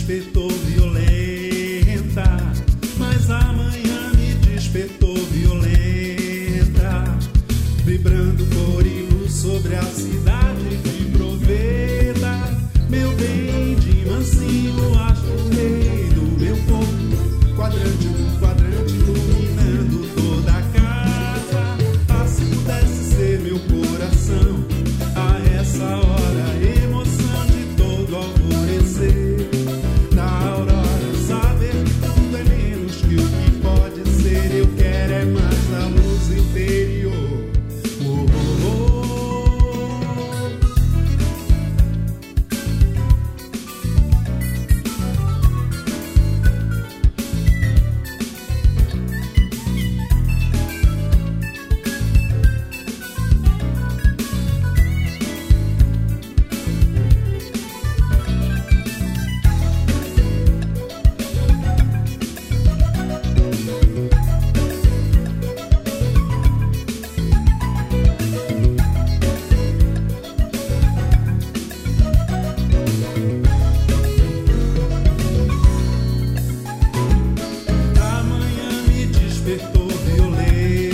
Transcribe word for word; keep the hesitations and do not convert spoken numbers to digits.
despertou violenta, mas amanhã me despertou violenta, vibrando cor e luz sobre a cidade de Proveta. Meu bem de mansinho, astro rei do meu corpo, quadrante por quadrante, iluminando toda a casa. Ah, se pudesse ser meu coração, a essa hora, emoção de todo alvorecer da aurora, saber que tudo é menos que o que pode ser. Eu quero é mais da luz interior. Oh, oh, oh. Amanhã me despertou violeta,